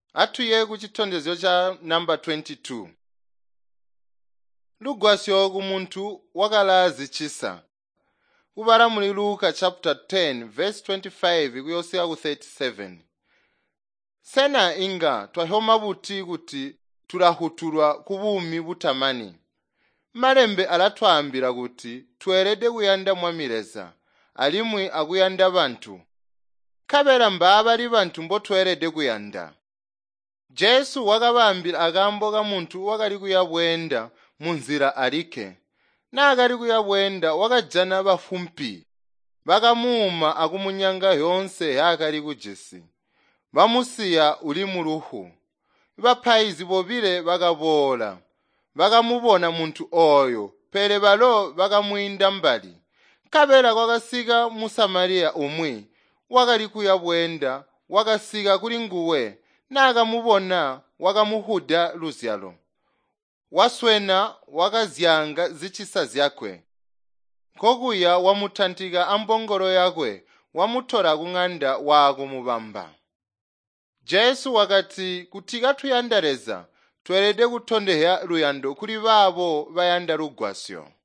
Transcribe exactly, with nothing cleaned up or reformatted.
Atuye ku chithondezo cha namba twenty-two. Lugwasyo ku munthu wakalazi chisa. Kubala muli Luka chapter ten verse twenty-five kuyosera ku thirty-seven. Sena inga twahoma buti kuti tulahutulwa ku bumi butamani. Malembe alatwambira kuti tuwerede kuyanda mwamileza alimwi akuyanda bantu. Kabera mbaba ali bantu mbo tuwerede kuyanda. Jesu wakabambira akambo ka munthu wakali kuyabwenda munzira alike. Na akali kuyabwenda wakajana bafumpi. Bakamuuma akumunyanga yonse yakali kujesi. Bamusiya uli muluhu. Bapaizi bobile bakabola. Bakamubona munthu oyo pele balo bakamwinda mbali. Kabela kwakasika mu Samariya umwi wakali kuyabwenda wakasika kuli nguwe na akamubona wakamuhuda luzyalo. Waswena wakazyanga zichisa zyakwe. Kokuya wamuthantika ambongolo yakwe wamuthora kung'anda wakumubamba. Jesu wakati kuti katuyandareza twerede kuthondeya luyando kuli babo bayanda lugwasyo.